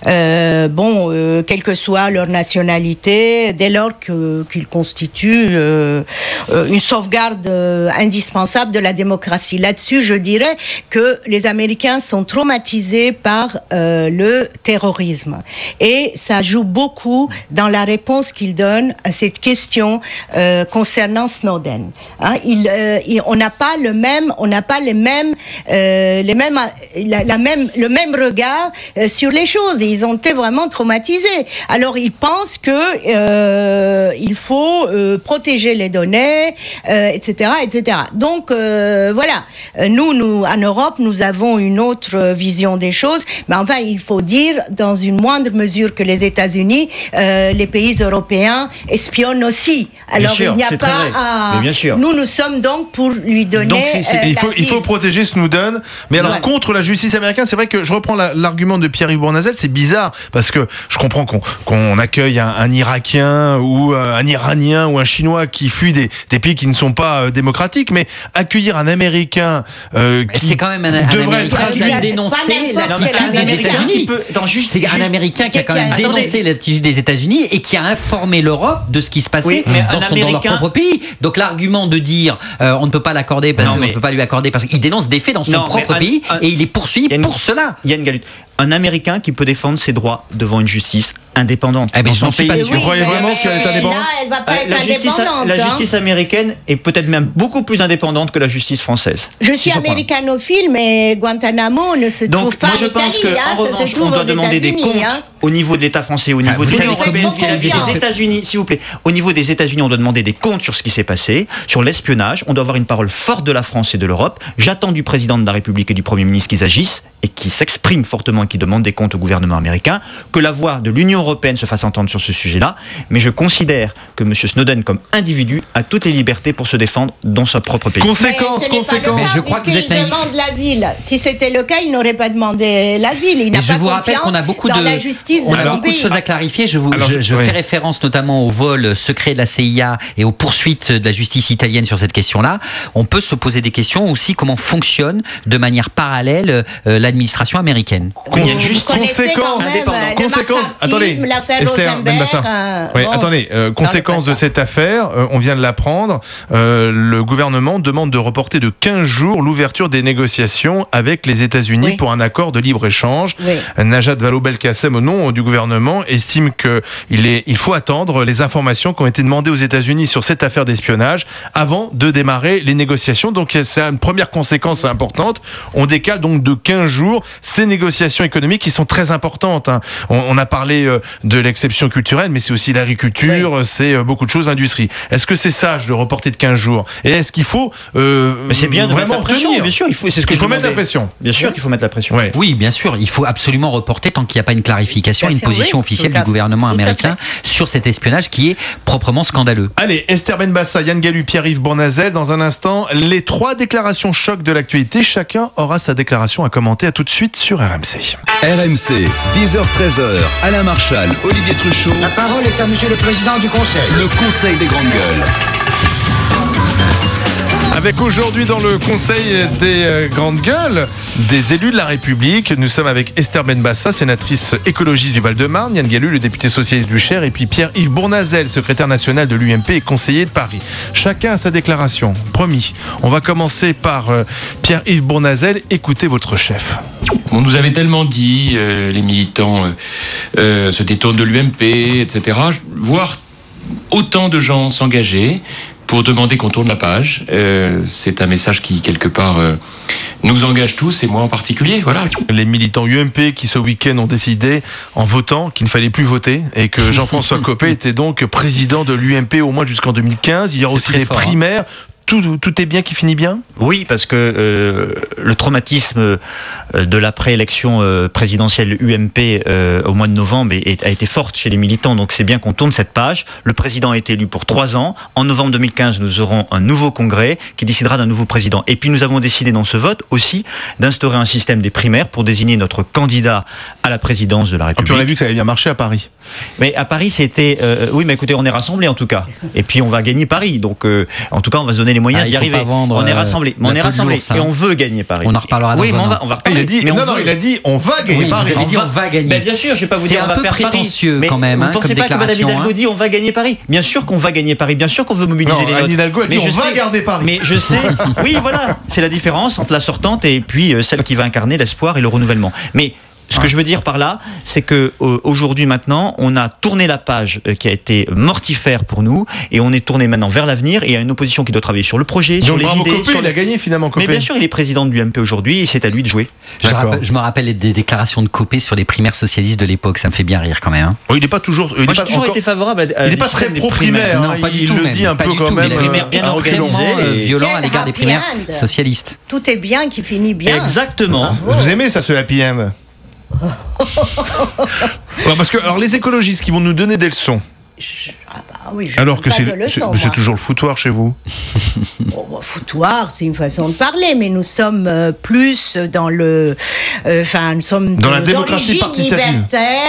Quelle que soit leur nationalité, dès lors qu'ils constituent une sauvegarde indispensable de la démocratie. Là-dessus, je dirais que les Américains sont traumatisés par le terrorisme. Et ça joue beaucoup dans la réponse qu'ils donnent à cette question concernant Snowden. On n'a pas le même regard sur les choses. Ils ont été vraiment traumatisés. Alors ils pensent que il faut protéger les données, etc., etc. Donc voilà. Nous, en Europe, nous avons une autre vision des choses. Mais enfin, il faut dire, dans une moindre mesure que les États-Unis, les pays européens espionnent aussi. Alors, sûr, il n'y a pas à... bien sûr. Nous sommes donc pour lui donner... Donc, il faut protéger Snowden. Mais alors, contre la justice américaine, c'est vrai que je reprends l'argument de Pierre-Yves Bournazel, c'est bizarre, parce que je comprends qu'on accueille un Irakien ou un Iranien ou un Chinois qui fuit des pays qui ne sont pas démocratiques, mais accueillir un Américain c'est quand même un Américain qui a dénoncé l'attitude des États-Unis. C'est un Américain qui a quand même dénoncé l'attitude des États-Unis et qui a informé l'Europe de ce qui se passait dans leur propre pays. Donc l'argument de dire on ne peut pas l'accorder parce qu'on ne peut pas lui accorder parce qu'il dénonce des faits dans son propre pays et il est poursuivi pour cela. Yann Galut, un Américain qui peut défendre ses droits devant une justice indépendante. Eh bien, je n'en suis pas sûr. Vous croyez vraiment qu'elle est indépendante ? Elle va pas être indépendante. La justice américaine est peut-être même beaucoup plus indépendante que la justice française. Je suis américanophile, mais Guantanamo ne se trouve pas en Italie. Donc, moi, je pense qu'en revanche, on doit demander des comptes au niveau de l'État français, au niveau de l'Union européenne, des États-Unis, s'il vous plaît. Au niveau des États-Unis, on doit demander des comptes sur ce qui s'est passé, sur l'espionnage. On doit avoir une parole forte de la France et de l'Europe. J'attends du président de la République et du Premier ministre qu'ils agissent et qui s'expriment fortement et qui demandent des comptes au gouvernement américain, que la voix de l'Union européenne se fasse entendre sur ce sujet-là. Mais je considère que M. Snowden, comme individu, a toutes les libertés pour se défendre dans son propre pays. Conséquence. Mais je crois que vous êtes naïf. Il demande l'asile. Si c'était le cas, il n'aurait pas demandé l'asile. Il n'a pas confiance dans la justice de son pays. On a beaucoup de choses à clarifier. Je fais référence notamment au vol secret de la CIA et aux poursuites de la justice italienne sur cette question-là. On peut se poser des questions aussi comment fonctionne de manière parallèle l'administration américaine. Conséquence. Attendez, Esther Benbassa. Conséquence de cette affaire, on vient de l'apprendre. Le gouvernement demande de reporter de 15 jours l'ouverture des négociations avec les États-Unis pour un accord de libre-échange. Najat Vallaud-Belkacem, au nom du gouvernement, estime qu'il faut attendre les informations qui ont été demandées aux États-Unis sur cette affaire d'espionnage avant de démarrer les négociations. Donc c'est une première conséquence importante. On décale donc de 15 jours ces négociations économiques qui sont très importantes. On a parlé de l'exception culturelle, mais c'est aussi l'agriculture, c'est beaucoup de choses, industrie. Est-ce que c'est sage de reporter de 15 jours ? Et est-ce qu'il faut Mais c'est bien de vraiment mettre la pression, tenir. bien sûr. C'est ce que il faut je mettre la demandais. pression. Bien sûr qu'il faut mettre la pression. Ouais. Oui, bien sûr, il faut absolument reporter tant qu'il n'y a pas une clarification, Bien une sûr, position oui, officielle tout à du gouvernement tout à américain sur cet espionnage qui est proprement scandaleux. Allez, Esther Benbassa, Yann Gallu, Pierre-Yves Bournazel, dans un instant, les 3 déclarations choc de l'actualité. Chacun aura sa déclaration à commenter. À tout de suite sur RMC. RMC, 10h-13h, Alain Marchal, Olivier Truchot. La parole est à Monsieur le Président du Conseil. Le Conseil des grandes gueules. Avec aujourd'hui dans le Conseil des grandes gueules, des élus de la République. Nous sommes avec Esther Benbassa, sénatrice écologiste du Val-de-Marne, Yann Gallu, le député socialiste du Cher, et puis Pierre-Yves Bournazel, secrétaire national de l'UMP et conseiller de Paris. Chacun a sa déclaration, promis. On va commencer par Pierre-Yves Bournazel. Écoutez votre chef. On nous avait tellement dit, les militants se détournent de l'UMP, etc. Voir autant de gens s'engager pour demander qu'on tourne la page, c'est un message qui, quelque part, nous engage tous, et moi en particulier. Voilà. Les militants UMP qui, ce week-end, ont décidé, en votant, qu'il ne fallait plus voter, et que Jean-François Copé était donc président de l'UMP au moins jusqu'en 2015. Il y aura aussi des primaires. Tout est bien qui finit bien ? Oui, parce que le traumatisme de l'après-élection présidentielle UMP au mois de novembre a été forte chez les militants. Donc c'est bien qu'on tourne cette page. Le président a été élu pour 3 ans. En novembre 2015, nous aurons un nouveau congrès qui décidera d'un nouveau président. Et puis nous avons décidé dans ce vote aussi d'instaurer un système des primaires pour désigner notre candidat à la présidence de la République. Et puis on a vu que ça avait bien marché à Paris. Mais à Paris, c'était... oui, mais écoutez, on est rassemblés en tout cas. Et puis on va gagner Paris. Donc en tout cas, on va se donner les moyens d'y arriver. On est rassemblés. Mais on est rassemblés. Et on veut gagner Paris. On en reparlera dans un an. On va reparler. Il a dit on va gagner Paris. Vous avez dit on va gagner. Ben, bien sûr, je vais pas vous dire on va perdre Paris. C'est un peu prétentieux quand même. Vous ne pensez pas que Mme Hidalgo dit on va gagner Paris ? Bien sûr qu'on va gagner Paris. Bien sûr qu'on veut mobiliser les votes. Anne Hidalgo a dit on va garder Paris. Mais je sais. Oui, voilà. C'est la différence entre la sortante et puis celle qui va incarner l'espoir et le renouvellement. Mais ce que je veux dire par là, c'est que aujourd'hui maintenant, on a tourné la page qui a été mortifère pour nous, et on est tourné maintenant vers l'avenir. Et il y a une opposition qui doit travailler sur le projet, sur les idées. Copé, il a gagné finalement. Copé. Mais bien sûr, il est président de l'UMP aujourd'hui, et c'est à lui de jouer. Je me rappelle des déclarations de Copé sur les primaires socialistes de l'époque. Ça me fait bien rire quand même. Hein. Oh, il n'est pas toujours. Moi, j'ai toujours été favorable. Il n'est pas très pro-primaire. Non, pas du tout. Il le dit un peu quand même. Les primaires bien organisées, violent à l'égard des primaires socialistes. Tout est bien qui finit bien. Exactement. Vous aimez ça, ce happy end? Parce que alors les écologistes qui vont nous donner des leçons. Alors que c'est toujours le foutoir chez vous. Foutoir, c'est une façon de parler, mais nous sommes plus dans le, nous sommes dans la démocratie participative.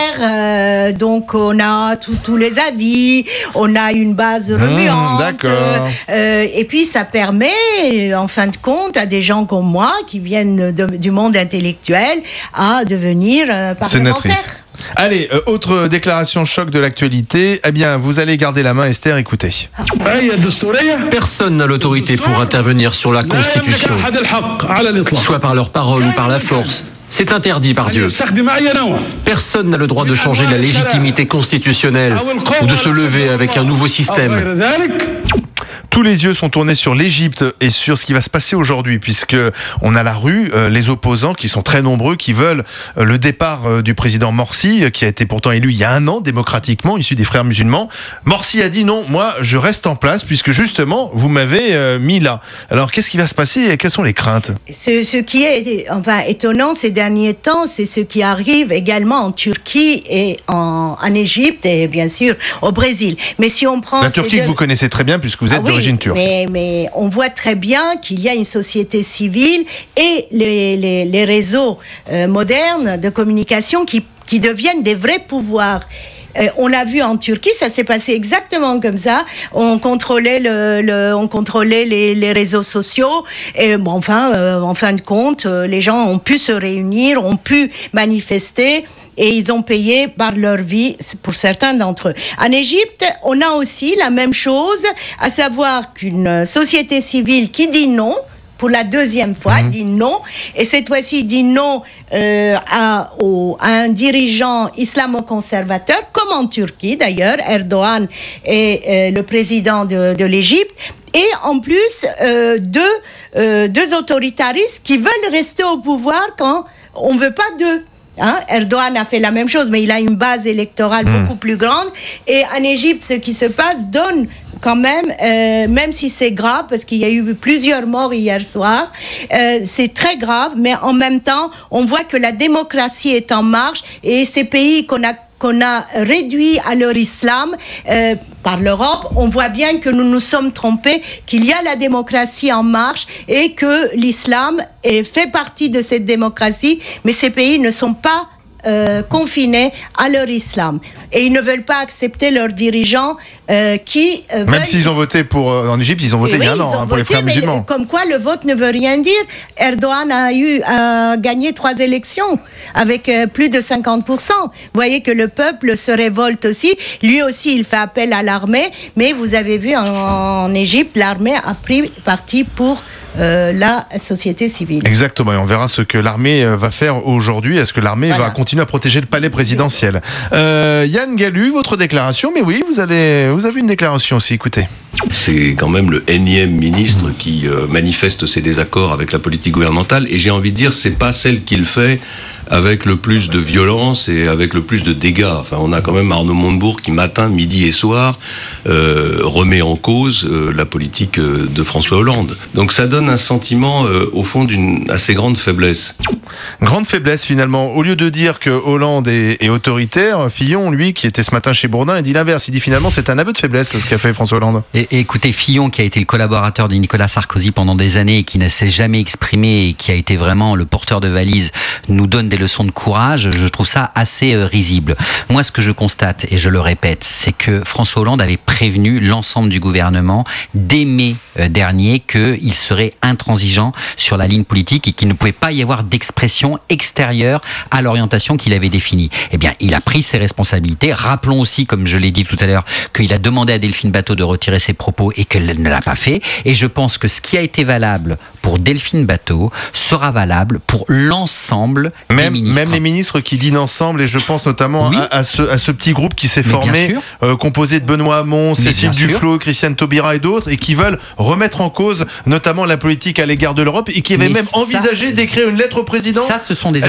Donc on a tous les avis, on a une base remuante, et puis ça permet, en fin de compte, à des gens comme moi qui viennent du monde intellectuel à devenir parlementaires. Sénatrice. Allez, autre déclaration choc de l'actualité. Eh bien, vous allez garder la main, Esther, écoutez. Personne n'a l'autorité pour intervenir sur la Constitution, soit par leur parole ou par la force. C'est interdit par Dieu. Personne n'a le droit de changer la légitimité constitutionnelle ou de se lever avec un nouveau système. Tous les yeux sont tournés sur l'Égypte et sur ce qui va se passer aujourd'hui, puisque on a la rue, les opposants qui sont très nombreux, qui veulent le départ du président Morsi, qui a été pourtant élu il y a 1 an démocratiquement, issu des frères musulmans. Morsi a dit non, moi je reste en place, puisque justement vous m'avez mis là. Alors qu'est-ce qui va se passer et quelles sont les craintes ? Ce qui est étonnant ces derniers temps, c'est ce qui arrive également en Turquie et en Égypte et bien sûr au Brésil. Mais si on prend la Turquie que vous connaissez très bien puisque vous êtes d'origine turque. Mais on voit très bien qu'il y a une société civile et les réseaux modernes de communication qui deviennent des vrais pouvoirs. On l'a vu en Turquie, ça s'est passé exactement comme ça. On contrôlait les réseaux sociaux. Et en fin de compte, les gens ont pu se réunir, ont pu manifester. Et ils ont payé par leur vie pour certains d'entre eux. En Égypte, on a aussi la même chose, à savoir qu'une société civile qui dit non, pour la 2e fois, dit non, et cette fois-ci dit non à un dirigeant islamo-conservateur, comme en Turquie d'ailleurs, Erdogan est le président de l'Égypte, et en plus deux autoritaristes qui veulent rester au pouvoir quand on ne veut pas d'eux. Erdogan a fait la même chose, mais il a une base électorale beaucoup plus grande. Et en Égypte, ce qui se passe donne quand même si c'est grave, parce qu'il y a eu plusieurs morts hier soir, c'est très grave, mais en même temps, on voit que la démocratie est en marche, et ces pays qu'on a réduit à leur islam par l'Europe, on voit bien que nous nous sommes trompés, qu'il y a la démocratie en marche et que l'islam fait partie de cette démocratie, mais ces pays ne sont pas confinés à leur islam. Et ils ne veulent pas accepter leurs dirigeants qui... Même s'ils ont voté en Égypte, ils ont voté il y a un an pour les frères musulmans. Comme quoi, le vote ne veut rien dire. Erdogan a gagné 3 élections avec plus de 50%. Vous voyez que le peuple se révolte aussi. Lui aussi, il fait appel à l'armée. Mais vous avez vu, en Égypte, l'armée a pris parti pour la société civile. Exactement, et on verra ce que l'armée va faire aujourd'hui. Est-ce que l'armée va continuer à protéger le palais présidentiel? Yann Galu, votre déclaration, mais oui, vous avez une déclaration aussi, écoutez. C'est quand même le énième ministre qui manifeste ses désaccords avec la politique gouvernementale, et j'ai envie de dire, c'est pas celle qu'il fait avec le plus de violence et avec le plus de dégâts. Enfin, on a quand même Arnaud Montebourg qui, matin, midi et soir, remet en cause la politique de François Hollande. Donc ça donne un sentiment, au fond, d'une assez grande faiblesse. Grande faiblesse, finalement. Au lieu de dire que Hollande est autoritaire, Fillon, lui, qui était ce matin chez Bourdin, il dit l'inverse. Il dit finalement, c'est un aveu de faiblesse, ce qu'a fait François Hollande. Et écoutez, Fillon, qui a été le collaborateur de Nicolas Sarkozy pendant des années et qui ne s'est jamais exprimé et qui a été vraiment le porteur de valise, nous donne des leçons de courage. Je trouve ça assez risible. Moi, ce que je constate, et je le répète, c'est que François Hollande avait prévenu l'ensemble du gouvernement dès mai dernier qu'il serait intransigeant sur la ligne politique et qu'il ne pouvait pas y avoir d'expression extérieure à l'orientation qu'il avait définie. Eh bien, il a pris ses responsabilités. Rappelons aussi, comme je l'ai dit tout à l'heure, qu'il a demandé à Delphine Batho de retirer ses propos et qu'elle ne l'a pas fait. Et je pense que ce qui a été valable pour Delphine Batho sera valable pour l'ensemble des ministres. Même les ministres qui dînent ensemble, et je pense notamment à ce petit groupe qui s'est formé, composé de Benoît Hamon, Cécile Duflot, Christiane Taubira et d'autres, et qui veulent remettre en cause notamment la politique à l'égard de l'Europe, et qui avaient même envisagé d'écrire une lettre au président. Ça, ce sont des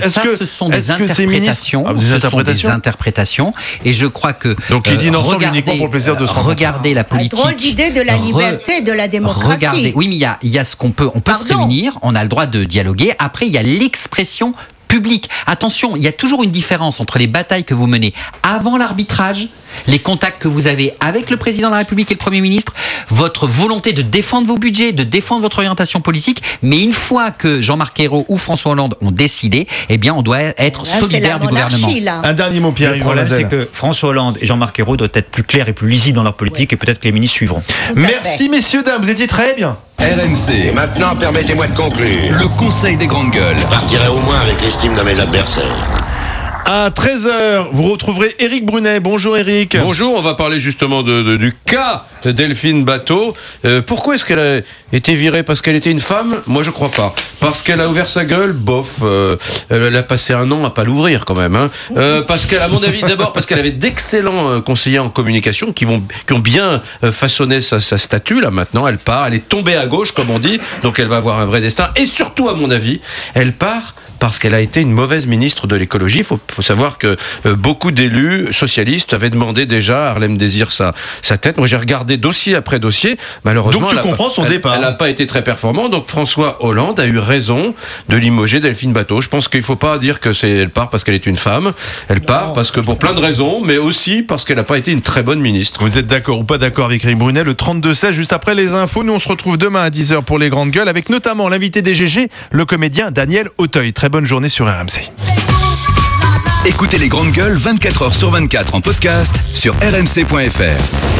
interprétations. Et je crois que donc ils dînent ensemble uniquement pour le plaisir de se rencontrer. Regardez la politique. Drôle d'idée de la liberté, de la démocratie. Oui, mais il y a ce qu'on peut. On peut se réunir, on a le droit de dialoguer. Après, il y a l'expression publique. Attention, il y a toujours une différence entre les batailles que vous menez avant l'arbitrage, les contacts que vous avez avec le président de la République et le Premier ministre, votre volonté de défendre vos budgets, de défendre votre orientation politique, mais une fois que Jean-Marc Ayrault ou François Hollande ont décidé, eh bien, on doit être solidaire du gouvernement. Là. Un dernier mot, Pierre. Le problème, c'est que François Hollande et Jean-Marc Ayrault doivent être plus clairs et plus lisibles dans leur politique, et peut-être que les ministres suivront. Merci, messieurs, dames, vous étiez très bien. RMC. Et maintenant, permettez-moi de conclure. Le conseil des grandes gueules. Je partirai au moins avec l'estime de mes adversaires. À 13h, vous retrouverez Éric Brunet. Bonjour Éric. Bonjour, on va parler justement du cas de Delphine Batho. Pourquoi est-ce qu'elle a été virée? Parce qu'elle était une femme? Moi je crois pas. Parce qu'elle a ouvert sa gueule? Bof. Elle a passé un an à pas l'ouvrir quand même. Parce qu'à mon avis, d'abord parce qu'elle avait d'excellents conseillers en communication qui ont bien façonné sa statue. Là maintenant, elle part, elle est tombée à gauche comme on dit, donc elle va avoir un vrai destin. Et surtout, à mon avis, elle part parce qu'elle a été une mauvaise ministre de l'écologie. Il faut savoir que beaucoup d'élus socialistes avaient demandé déjà à Harlem Désir sa tête. Moi, j'ai regardé dossier après dossier. Malheureusement, donc tu comprends son départ. Elle n'a pas été très performante. Donc François Hollande a eu raison de limoger Delphine Batho. Je pense qu'il ne faut pas dire elle part parce qu'elle est une femme. Elle part parce que pour plein de raisons, mais aussi parce qu'elle n'a pas été une très bonne ministre. Vous êtes d'accord ou pas d'accord avec Éric Brunet? Le 32-16, juste après les infos. Nous, on se retrouve demain à 10h pour les grandes gueules, avec notamment l'invité des GG, le comédien Daniel Auteuil. Très bonne journée sur RMC. Écoutez les grandes gueules 24h sur 24 en podcast sur rmc.fr.